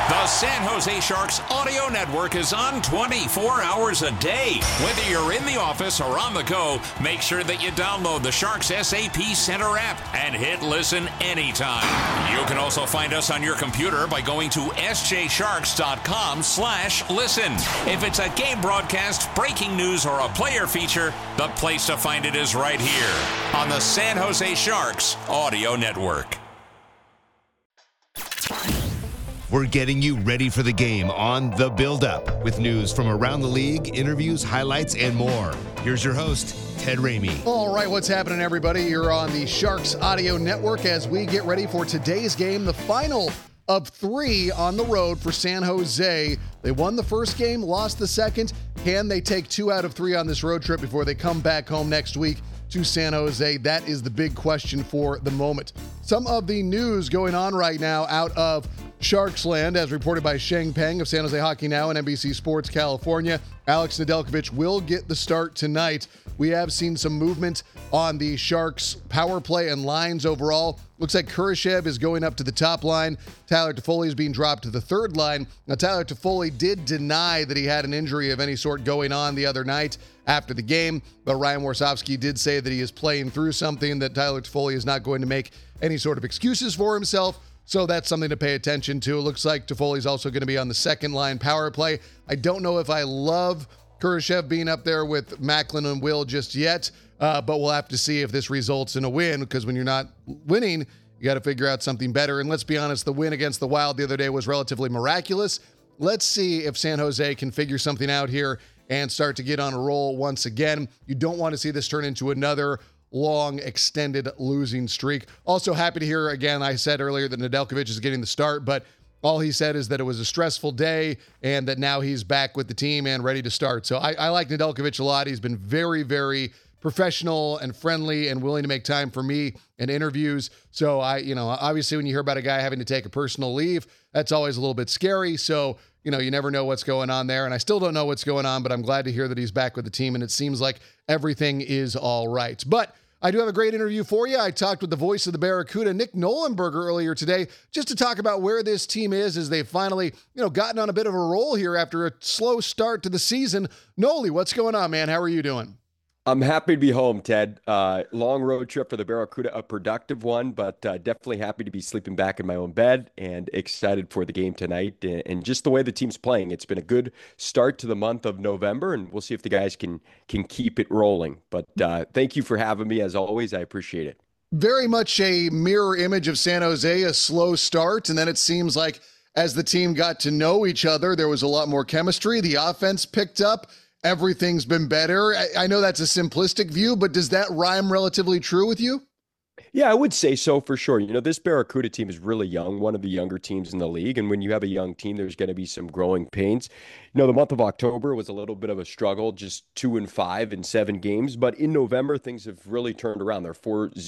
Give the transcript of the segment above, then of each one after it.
The San Jose Sharks audio network is on 24 hours a day. Whether you're in the office or on the go, make sure that you download the Sharks SAP Center app and hit listen anytime. You can also find us on your computer by going to sjsharks.com/listen. If it's a game broadcast, breaking news, or a player feature, the place to find it is right here on the San Jose Sharks audio network. We're getting you ready for the game on The Build-Up with news from around the league, interviews, highlights, and more. Here's your host, Ted Ramey. All right, what's happening, everybody? You're on the Sharks Audio Network as we get ready for today's game, the final of 3 on the road for San Jose. They won the first game, lost the second. Can they take 2 out of 3 on this road trip before they come back home next week to San Jose? That is the big question for the moment. Some of the news going on right now out of Sharks land, as reported by Sheng Peng of San Jose Hockey Now and NBC Sports California. Alex Nedeljkovic will get the start tonight. We have seen some movement on the Sharks power play and lines overall. Looks like Kurashev is going up to the top line. Tyler Toffoli is being dropped to the third line. Now, Tyler Toffoli did deny that he had an injury of any sort going on the other night after the game, but Ryan Warsofsky did say that he is playing through something, that Tyler Toffoli is not going to make any sort of excuses for himself. So that's something to pay attention to. It looks like Toffoli's also going to be on the second line power play. I don't know if I love Kurashev being up there with Macklin and Will just yet, but we'll have to see if this results in a win, because when you're not winning, you got to figure out something better. And let's be honest, the win against the Wild the other day was relatively miraculous. Let's see if San Jose can figure something out here and start to get on a roll once again. You don't want to see this turn into another long, extended losing streak. Also happy to hear, again, I said earlier that Nedeljkovic is getting the start, but all he said is that it was a stressful day and that now he's back with the team and ready to start. So I like Nedeljkovic a lot. He's been very, very professional and friendly and willing to make time for me in interviews. So obviously when you hear about a guy having to take a personal leave, that's always a little bit scary. So, you never know what's going on there. And I still don't know what's going on, but I'm glad to hear that he's back with the team and it seems like everything is all right. But I do have a great interview for you. I talked with the voice of the Barracuda, Nick Nollenberger, earlier today, just to talk about where this team is as they've finally, gotten on a bit of a roll here after a slow start to the season. Noli, what's going on, man? How are you doing? I'm happy to be home, Ted. Long road trip for the Barracuda, a productive one, but definitely happy to be sleeping back in my own bed and excited for the game tonight and just the way the team's playing. It's been a good start to the month of November, and we'll see if the guys can keep it rolling. But thank you for having me, as always. I appreciate it. Very much a mirror image of San Jose, a slow start, and then it seems like as the team got to know each other, there was a lot more chemistry. The offense picked up. Everything's been better. I know that's a simplistic view, but does that rhyme relatively true with you? Yeah, I would say so for sure. This Barracuda team is really young, one of the younger teams in the league. And when you have a young team, there's going to be some growing pains. The month of October was a little bit of a struggle, just 2-5 in 7 games. But in November, things have really turned around. They're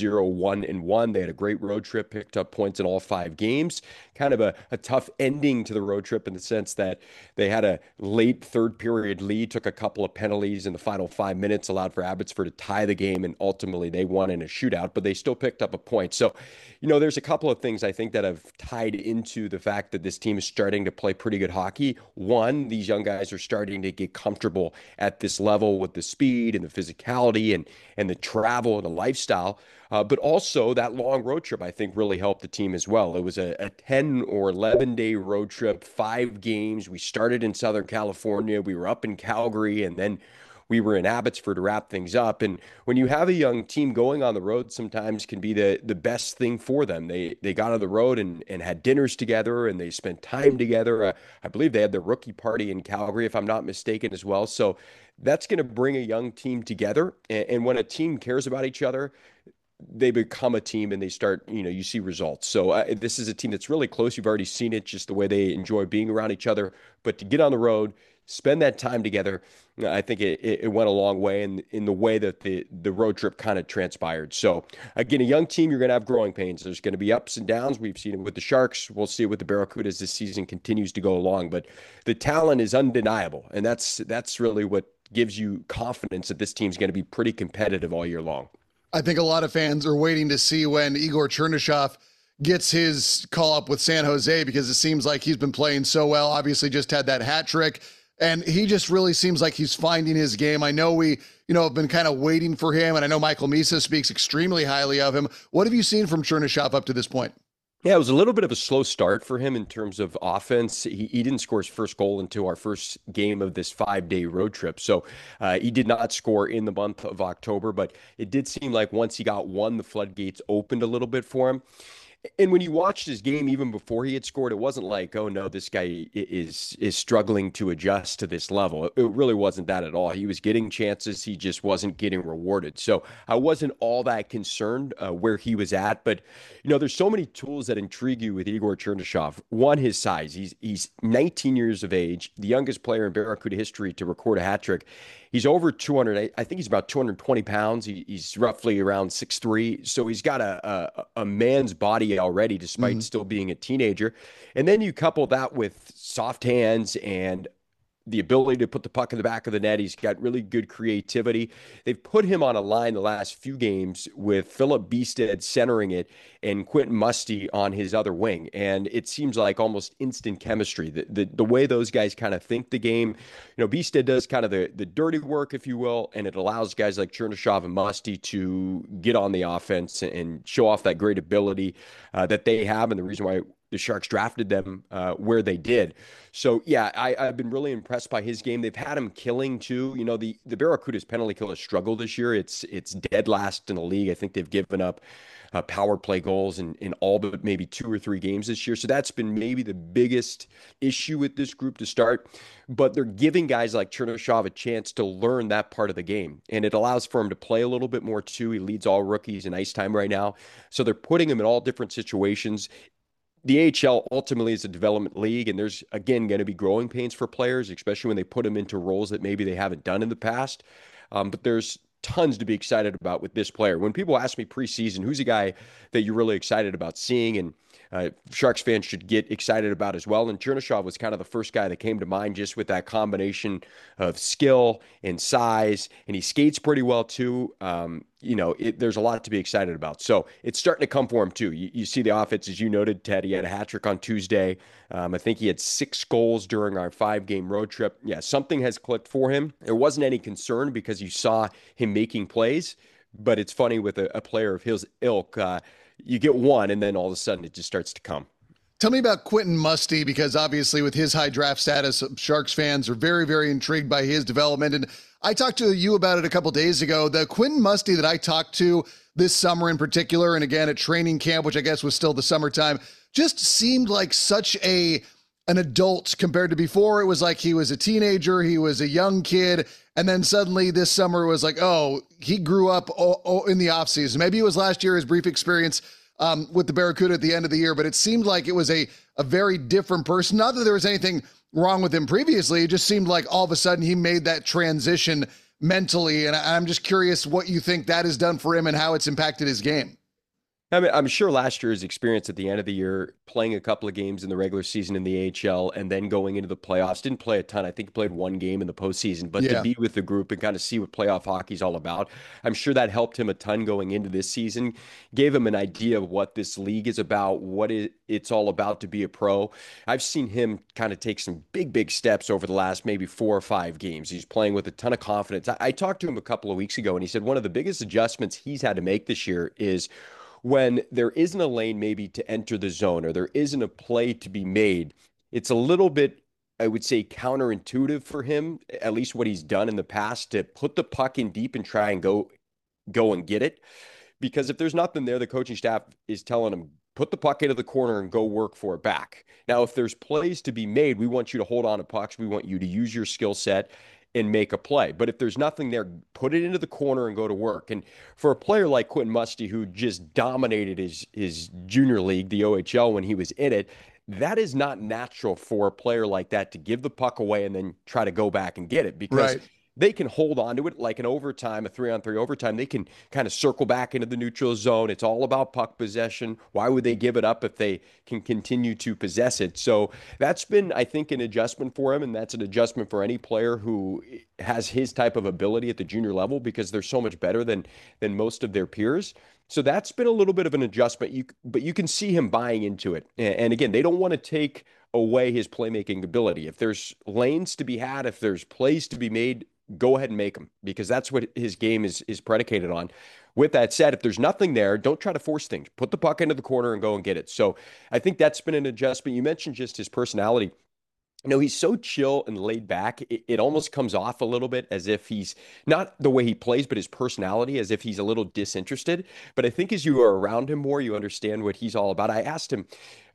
4-0-1-1. They had a great road trip, picked up points in all 5 games. Kind of a tough ending to the road trip in the sense that they had a late third period lead, took a couple of penalties in the final 5 minutes, allowed for Abbotsford to tie the game, and ultimately they won in a shootout, but they still picked up a point. So, there's a couple of things I think that have tied into the fact that this team is starting to play pretty good hockey. One, these young guys are starting to get comfortable at this level with the speed and the physicality and the travel and the lifestyle. But also that long road trip, I think, really helped the team as well. It was a 10 or 11-day road trip, 5 games. We started in Southern California. We were up in Calgary, and then we were in Abbotsford to wrap things up. And when you have a young team, going on the road sometimes can be the best thing for them. They got on the road and had dinners together, and they spent time together. I believe they had their rookie party in Calgary, if I'm not mistaken, as well. So that's going to bring a young team together. And when a team cares about each other, they become a team and they start, you see results. So this is a team that's really close. You've already seen it, just the way they enjoy being around each other. But to get on the road, spend that time together, I think it went a long way in the way that the road trip kind of transpired. So again, a young team, you're going to have growing pains. There's going to be ups and downs. We've seen it with the Sharks. We'll see it with the Barracuda as this season continues to go along. But the talent is undeniable. And that's really what gives you confidence that this team's going to be pretty competitive all year long. I think a lot of fans are waiting to see when Igor Chernyshov gets his call up with San Jose, because it seems like he's been playing so well. Obviously just had that hat trick, and he just really seems like he's finding his game. I know we, have been kind of waiting for him, and I know Michael Misa speaks extremely highly of him. What have you seen from Chernyshov up to this point? Yeah, it was a little bit of a slow start for him in terms of offense. He didn't score his first goal until our first game of this 5-day road trip. So he did not score in the month of October, but it did seem like once he got one, the floodgates opened a little bit for him. And when you watched his game, even before he had scored, it wasn't like, oh no, this guy is struggling to adjust to this level. It really wasn't that at all. He was getting chances. He just wasn't getting rewarded. So I wasn't all that concerned where he was at. But, there's so many tools that intrigue you with Igor Chernyshov. One, his size. He's 19 years of age, the youngest player in Barracuda history to record a hat trick. He's over 200. I think he's about 220 pounds. He's roughly around 6'3". So he's got a man's body already, despite still being a teenager. And then you couple that with soft hands and the ability to put the puck in the back of the net. He's got really good creativity. They've put him on a line the last few games with Philip Bistad centering it and Quentin Musty on his other wing. And it seems like almost instant chemistry. The way those guys kind of think the game, Bistad does kind of the dirty work, if you will, and it allows guys like Chernyshov and Musty to get on the offense and show off that great ability that they have, and the reason why the Sharks drafted them where they did. So, yeah, I've been really impressed by his game. They've had him killing, too. The Barracuda's penalty kill has struggled this year. It's dead last in the league. I think they've given up power play goals in all but maybe 2 or 3 games this year. So that's been maybe the biggest issue with this group to start. But they're giving guys like Chernyshov a chance to learn that part of the game. And it allows for him to play a little bit more, too. He leads all rookies in ice time right now. So they're putting him in all different situations. The AHL ultimately is a development league, and there's, again, going to be growing pains for players, especially when they put them into roles that maybe they haven't done in the past. But there's tons to be excited about with this player. When people ask me preseason, who's a guy that you're really excited about seeing, and Sharks fans should get excited about as well. And Chernyshov was kind of the first guy that came to mind, just with that combination of skill and size, and he skates pretty well too. There's a lot to be excited about. So it's starting to come for him too. You see the offense, as you noted, Ted. He had a hat trick on Tuesday. I think he had 6 goals during our 5-game road trip. Yeah, something has clicked for him. There wasn't any concern because you saw him making plays, but it's funny with a player of his ilk, you get one, and then all of a sudden it just starts to come. Tell me about Quentin Musty, because obviously with his high draft status, Sharks fans are very, very intrigued by his development. And I talked to you about it a couple days ago. The Quentin Musty that I talked to this summer in particular, and again at training camp, which I guess was still the summertime, just seemed like such an adult compared to before. It was like he was a teenager, he was a young kid, and then suddenly this summer it was like, oh, he grew up in the offseason. Maybe it was last year, his brief experience with the Barracuda at the end of the year, but it seemed like it was a very different person. Not that there was anything wrong with him previously. It just seemed like all of a sudden he made that transition mentally. And I'm just curious what you think that has done for him and how it's impacted his game. I mean, I'm sure last year's experience at the end of the year, playing a couple of games in the regular season in the AHL and then going into the playoffs, didn't play a ton. I think he played 1 game in the postseason, but to be with the group and kind of see what playoff hockey's all about, I'm sure that helped him a ton going into this season, gave him an idea of what this league is about, what it's all about to be a pro. I've seen him kind of take some big steps over the last maybe 4 or 5 games. He's playing with a ton of confidence. I talked to him a couple of weeks ago, and he said one of the biggest adjustments he's had to make this year is when there isn't a lane maybe to enter the zone or there isn't a play to be made, it's a little bit, I would say, counterintuitive for him, at least what he's done in the past, to put the puck in deep and try and go and get it. Because if there's nothing there, the coaching staff is telling him, put the puck into the corner and go work for it back. Now, if there's plays to be made, we want you to hold on to pucks. We want you to use your skill set and make a play. But if there's nothing there, put it into the corner and go to work. And for a player like Quentin Musty, who just dominated his junior league, the OHL, when he was in it, that is not natural for a player like that to give the puck away and then try to go back and get it, because they can hold on to it like an overtime, a 3-on-3 overtime. They can kind of circle back into the neutral zone. It's all about puck possession. Why would they give it up if they can continue to possess it? So that's been, I think, an adjustment for him, and that's an adjustment for any player who has his type of ability at the junior level, because they're so much better than most of their peers. So that's been a little bit of an adjustment. But you can see him buying into it. And again, they don't want to take away his playmaking ability. If there's lanes to be had, if there's plays to be made, go ahead and make them, because that's what his game is predicated on. With that said, if there's nothing there, don't try to force things. Put the puck into the corner and go and get it. So I think that's been an adjustment. You mentioned just his personality. He's so chill and laid back. It almost comes off a little bit as if he's not the way he plays, but his personality, as if he's a little disinterested. But I think as you are around him more, you understand what he's all about. I asked him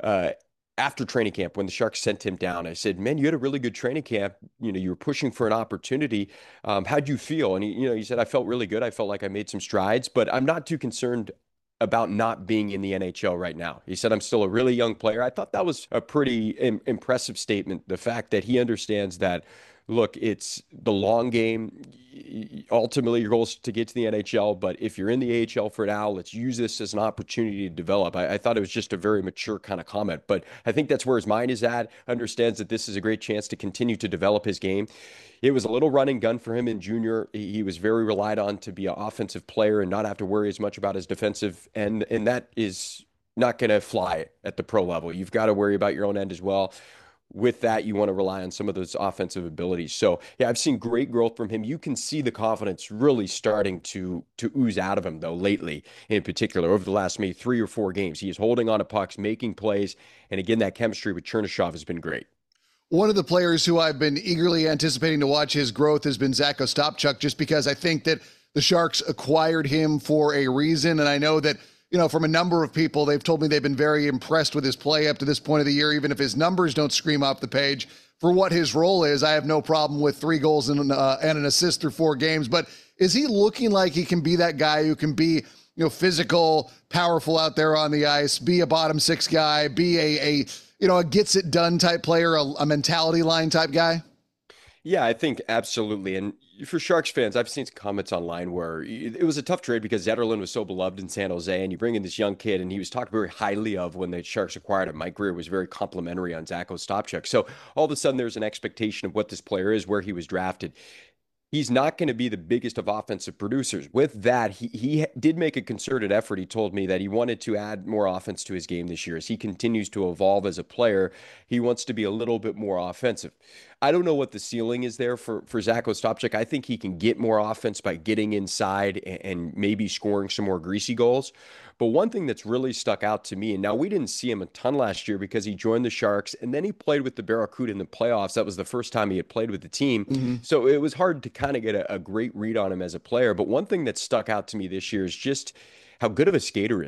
after training camp, when the Sharks sent him down, I said, "Man, you had a really good training camp. You were pushing for an opportunity. How'd you feel?" And he said, "I felt really good. I felt like I made some strides, but I'm not too concerned about not being in the NHL right now." He said, "I'm still a really young player." I thought that was a pretty impressive statement. The fact that he understands that, look, it's the long game. Ultimately, your goal is to get to the NHL, but if you're in the AHL for now, let's use this as an opportunity to develop. I thought it was just a very mature kind of comment, but I think that's where his mind is at, understands that this is a great chance to continue to develop his game. It was a little run and gun for him in junior. He was very relied on to be an offensive player and not have to worry as much about his defensive end, and that is not going to fly at the pro level. You've got to worry about your own end as well. With that, you want to rely on some of those offensive abilities. So, yeah, I've seen great growth from him. You can see the confidence really starting to ooze out of him, though, lately, in particular, over the last maybe 3 or 4 games. He is holding on to pucks, making plays, and again, that chemistry with Chernyshov has been great. One of the players who I've been eagerly anticipating to watch his growth has been Zach Ostapchuk, just because I think that the Sharks acquired him for a reason, and I know that from a number of people, they've told me they've been very impressed with his play up to this point of the year, even if his numbers don't scream off the page. For what his role is, I have no problem with 3 goals and an assist through 4 games. But is he looking like he can be that guy who can be, physical, powerful out there on the ice, be a bottom 6 guy, be a gets it done type player, a mentality line type guy? Yeah, I think absolutely. And for Sharks fans, I've seen some comments online where it was a tough trade because Zetterlund was so beloved in San Jose, and you bring in this young kid, and he was talked very highly of when the Sharks acquired him. Mike Grier was very complimentary on Zach Ostapchuk. So all of a sudden, there's an expectation of what this player is, where he was drafted. He's not going to be the biggest of offensive producers. With that, he did make a concerted effort. He told me that he wanted to add more offense to his game this year. As he continues to evolve as a player, he wants to be a little bit more offensive. I don't know what the ceiling is there for Zach Ostapchuk. I think he can get more offense by getting inside and maybe scoring some more greasy goals. But one thing that's really stuck out to me, and now we didn't see him a ton last year because he joined the Sharks and then he played with the Barracuda in the playoffs. That was the first time he had played with the team. Mm-hmm. So it was hard to kind of get a great read on him as a player. But one thing that stuck out to me this year is just how good of a skater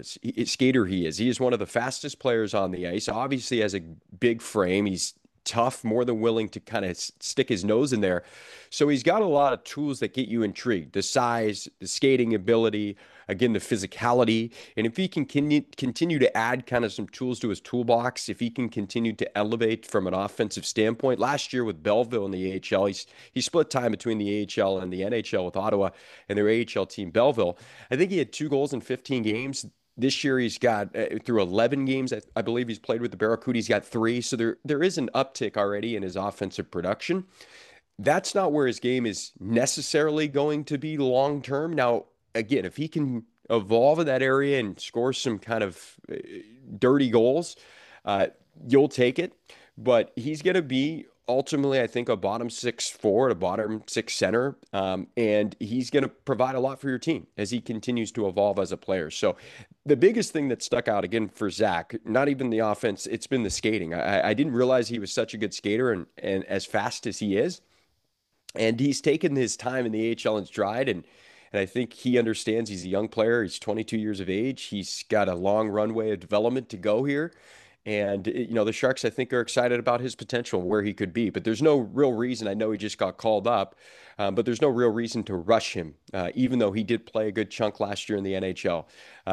he is. He is one of the fastest players on the ice. Obviously has a big frame. He's tough, more than willing to kind of stick his nose in there. So he's got a lot of tools that get you intrigued. The size, the skating ability, again, the physicality. And if he can continue to add kind of some tools to his toolbox, if he can continue to elevate from an offensive standpoint. Last year with Belleville in the AHL, he split time between the AHL and the NHL with Ottawa and their AHL team Belleville. I think he had 2 goals in 15 games. This year, he's got, through 11 games, I believe he's played with the Barracuda, he's got 3. So there is an uptick already in his offensive production. That's not where his game is necessarily going to be long-term. Now, again, if he can evolve in that area and score some kind of dirty goals, you'll take it. But he's going to be ultimately, I think, a bottom 6 forward, a bottom 6 center, and he's going to provide a lot for your team as he continues to evolve as a player. So the biggest thing that stuck out, again, for Zach, not even the offense, it's been the skating. I didn't realize he was such a good skater and as fast as he is. And he's taken his time in the AHL in stride, and I think he understands he's a young player. He's 22 years of age. He's got a long runway of development to go here. And, the Sharks, I think, are excited about his potential, where he could be. But there's no real reason. I know he just got called up, but there's no real reason to rush him, even though he did play a good chunk last year in the NHL.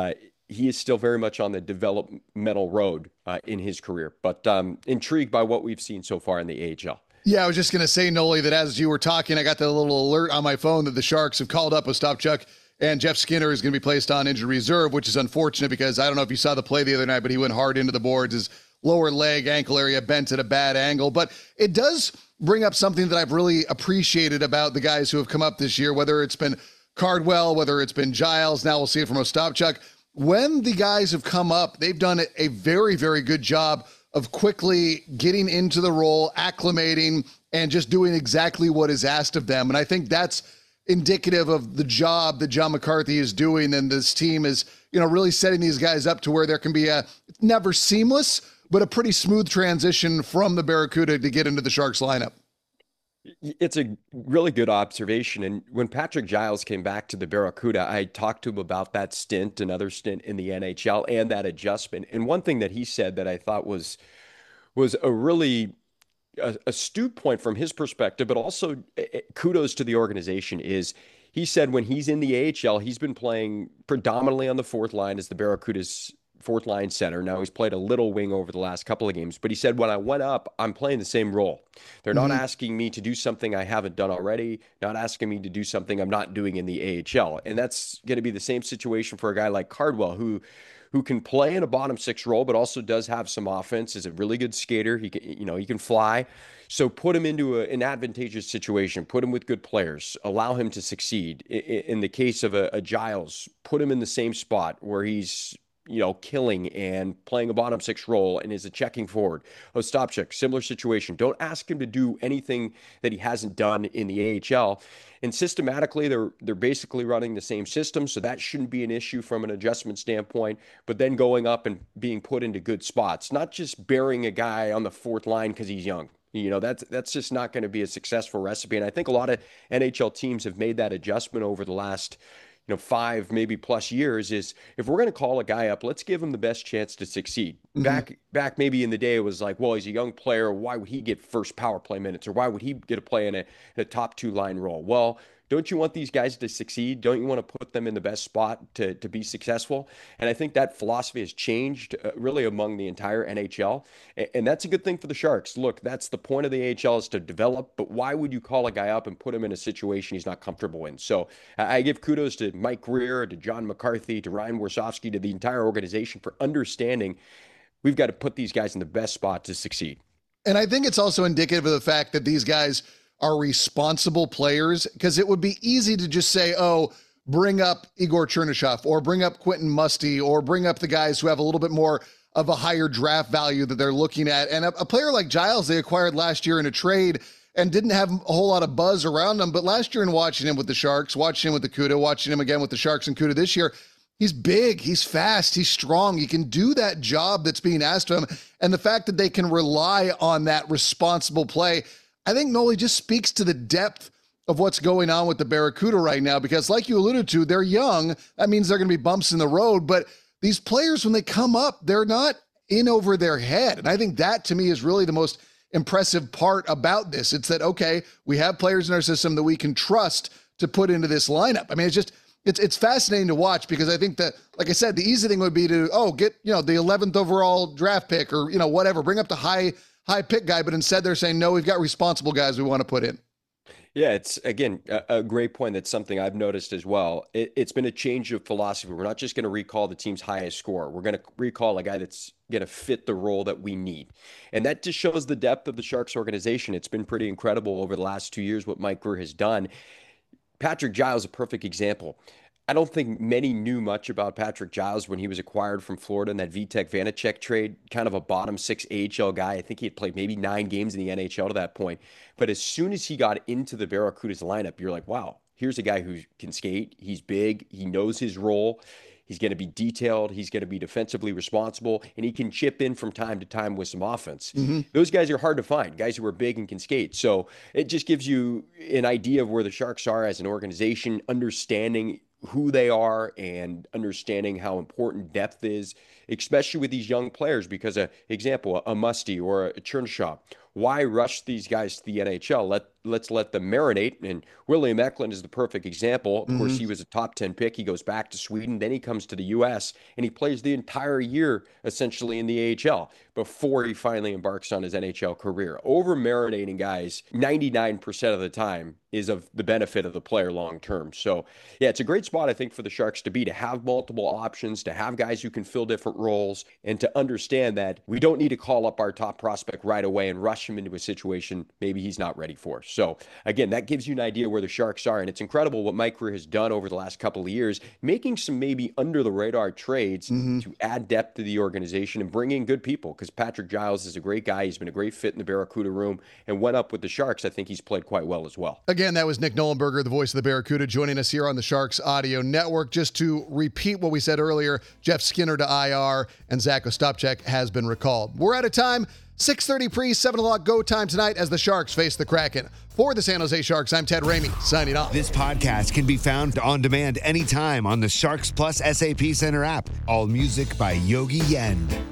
He is still very much on the developmental road in his career, but intrigued by what we've seen so far in the AHL. Yeah, I was just going to say, Noli, that as you were talking, I got the little alert on my phone that the Sharks have called up Ostapchuk, and Jeff Skinner is going to be placed on injured reserve, which is unfortunate because I don't know if you saw the play the other night, but he went hard into the boards. His lower leg, ankle area bent at a bad angle. But it does bring up something that I've really appreciated about the guys who have come up this year, whether it's been Cardwell, whether it's been Giles. Now we'll see it from Ostapchuk. when the guys have come up, they've done a very, very good job of quickly getting into the role, acclimating, and just doing exactly what is asked of them. And I think that's indicative of the job that John McCarthy is doing. And this team is, really setting these guys up to where there can be never seamless, but a pretty smooth transition from the Barracuda to get into the Sharks lineup. It's a really good observation. And when Patrick Giles came back to the Barracuda, I talked to him about that stint, another stint in the NHL, and that adjustment. And one thing that he said that I thought was a really astute point from his perspective, but also kudos to the organization, is he said when he's in the AHL, he's been playing predominantly on the fourth line as the Barracuda's fourth line center. Now he's played a little wing over the last couple of games, but he said, when I went up, I'm playing the same role. They're not asking me to do something I haven't done already, not asking me to do something I'm not doing in the AHL. And that's going to be the same situation for a guy like Cardwell, who can play in a bottom six role, but also does have some offense, is a really good skater. He can fly. So put him into an advantageous situation, put him with good players, allow him to succeed. In the case of a Giles, put him in the same spot where he's killing and playing a bottom six role and is a checking forward. Ostapchuk, similar situation. Don't ask him to do anything that he hasn't done in the AHL. And systematically, they're basically running the same system, so that shouldn't be an issue from an adjustment standpoint. But then going up and being put into good spots, not just burying a guy on the fourth line because he's young. That's just not going to be a successful recipe. And I think a lot of NHL teams have made that adjustment over the last 5 maybe plus years. Is if we're going to call a guy up, let's give him the best chance to succeed. Back maybe in the day, it was like, well, he's a young player, why would he get first power play minutes, or why would he get to play in a top two line role? Well, don't you want these guys to succeed? Don't you want to put them in the best spot to be successful? And I think that philosophy has changed really among the entire NHL. And that's a good thing for the Sharks. Look, that's the point of the AHL, is to develop, but why would you call a guy up and put him in a situation he's not comfortable in? So I give kudos to Mike Grier, to John McCarthy, to Ryan Warsofsky, to the entire organization for understanding we've got to put these guys in the best spot to succeed. And I think it's also indicative of the fact that these guys are responsible players, because it would be easy to just say, oh, bring up Igor Chernyshov or bring up Quentin Musty or bring up the guys who have a little bit more of a higher draft value that they're looking at. And a player like Giles, they acquired last year in a trade and didn't have a whole lot of buzz around him. But last year in watching him with the Sharks, watching him with the CUDA, watching him again with the Sharks and CUDA this year, he's big, he's fast, he's strong. He can do that job that's being asked of him. And the fact that they can rely on that responsible play, I think, Noli, just speaks to the depth of what's going on with the Barracuda right now, because like you alluded to, they're young. That means they're going to be bumps in the road, but these players, when they come up, they're not in over their head. And I think that, to me, is really the most impressive part about this. It's that, okay, we have players in our system that we can trust to put into this lineup. I mean, it's fascinating to watch, because I think that, like I said, the easy thing would be to, get, the 11th overall draft pick or, whatever, bring up the high pick guy, but instead they're saying, no, we've got responsible guys we want to put in. Yeah, it's, again, a great point. That's something I've noticed as well. It's been a change of philosophy. We're not just going to recall the team's highest scorer. We're going to recall a guy that's going to fit the role that we need. And that just shows the depth of the Sharks organization. It's been pretty incredible over the last 2 years what Mike Grier has done. Patrick Giles is a perfect example. I don't think many knew much about Patrick Giles when he was acquired from Florida in that Vitek Vanacek trade, kind of a bottom six AHL guy. I think he had played maybe 9 games in the NHL to that point. But as soon as he got into the Barracuda's lineup, you're like, wow, here's a guy who can skate. He's big. He knows his role. He's going to be detailed. He's going to be defensively responsible, and he can chip in from time to time with some offense. Those guys are hard to find, guys who are big and can skate. So it just gives you an idea of where the Sharks are as an organization, understanding who they are and understanding how important depth is, especially with these young players. Because, example, a Musty or a Chernyshov, why rush these guys to the NHL? Let's let them marinate. And William Eklund is the perfect example. Of course, he was a top 10 pick. He goes back to Sweden. Then he comes to the U.S. and he plays the entire year essentially in the AHL before he finally embarks on his NHL career. Over marinating guys 99% of the time is of the benefit of the player long term. So, yeah, it's a great spot, I think, for the Sharks to be, to have multiple options, to have guys who can fill different roles, and to understand that we don't need to call up our top prospect right away and rush him into a situation maybe he's not ready for. So again, that gives you an idea where the Sharks are, and it's incredible what Mike Grier has done over the last couple of years, making some maybe under the radar trades to add depth to the organization and bring in good people, because Patrick Giles is a great guy. He's been a great fit in the Barracuda room, and went up with the Sharks. I think he's played quite well as well. Again, that was Nick Nollenberger, the voice of the Barracuda, joining us here on the Sharks Audio Network. Just to repeat what we said earlier, Jeff Skinner to IR and Zach Ostapchuk has been recalled. We're out of time. 6:30 pre, 7 o'clock go time tonight as the Sharks face the Kraken. For the San Jose Sharks, I'm Ted Ramey, signing off. This podcast can be found on demand anytime on the Sharks Plus SAP Center app. All music by Yogi Yen.